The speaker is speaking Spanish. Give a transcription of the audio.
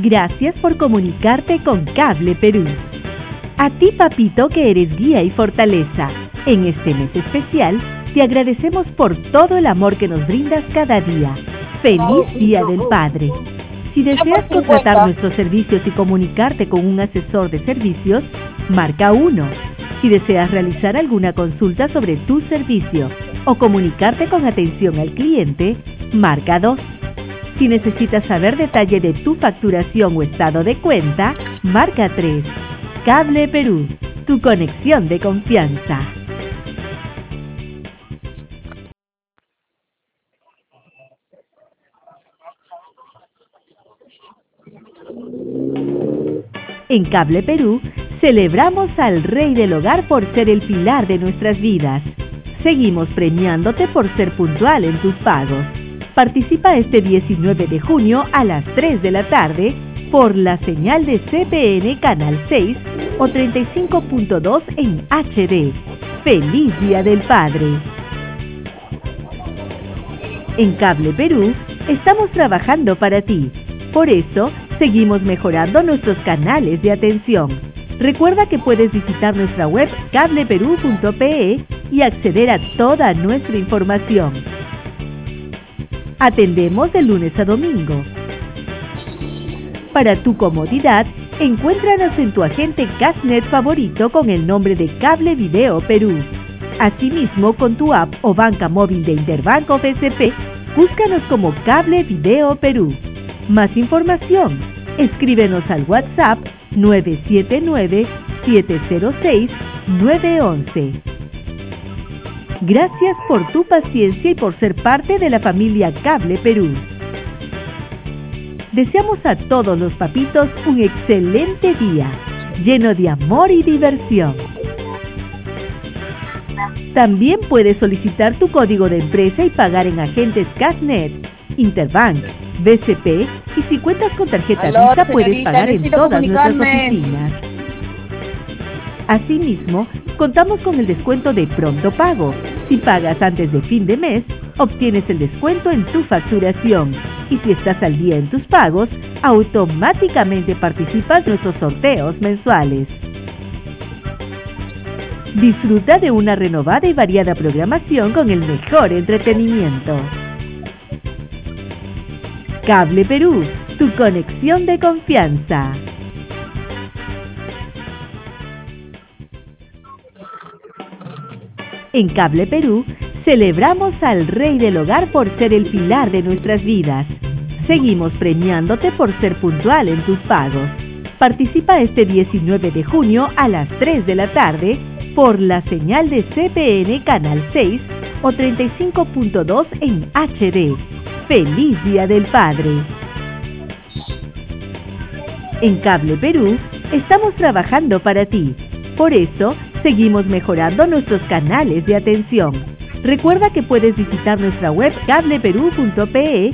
Gracias por comunicarte con Cable Perú. A ti, papito, que eres guía y fortaleza, en este mes especial, te agradecemos por todo el amor que nos brindas cada día. ¡Feliz Día del Padre! Si deseas contratar nuestros servicios y comunicarte con un asesor de servicios, marca 1. Si deseas realizar alguna consulta sobre tu servicio o comunicarte con atención al cliente, marca 2. Si necesitas saber detalle de tu facturación o estado de cuenta, marca 3. Cable Perú, tu conexión de confianza. En Cable Perú, celebramos al Rey del Hogar por ser el pilar de nuestras vidas. Seguimos premiándote por ser puntual en tus pagos. Participa este 19 de junio a las 3 de la tarde por la señal de CPN Canal 6 o 35.2 en HD. ¡Feliz Día del Padre! En Cable Perú, estamos trabajando para ti. Por eso, seguimos mejorando nuestros canales de atención. Recuerda que puedes visitar nuestra web cableperú.pe y acceder a toda nuestra información. Atendemos de lunes a domingo. Para tu comodidad, encuéntranos en tu agente Cashnet favorito con el nombre de Cable Video Perú. Asimismo, con tu app o banca móvil de Interbank o BCP, búscanos como Cable Video Perú. Más información, escríbenos al WhatsApp 979-706-911. Gracias por tu paciencia y por ser parte de la familia Cable Perú. Deseamos a todos los papitos un excelente día, lleno de amor y diversión. También puedes solicitar tu código de empresa y pagar en agentes Cashnet, Interbank, BCP y si cuentas con tarjeta Visa puedes pagar en todas nuestras oficinas. Asimismo, contamos con el descuento de Pronto Pago. Si pagas antes de fin de mes, obtienes el descuento en tu facturación. Y si estás al día en tus pagos, automáticamente participas en nuestros sorteos mensuales. Disfruta de una renovada y variada programación con el mejor entretenimiento. Cable Perú, tu conexión de confianza. En Cable Perú, celebramos al Rey del Hogar por ser el pilar de nuestras vidas. Seguimos premiándote por ser puntual en tus pagos. Participa este 19 de junio a las 3 de la tarde por la señal de CPN Canal 6 o 35.2 en HD. ¡Feliz Día del Padre! En Cable Perú, estamos trabajando para ti. Por eso, seguimos mejorando nuestros canales de atención. Recuerda que puedes visitar nuestra web cableperú.pe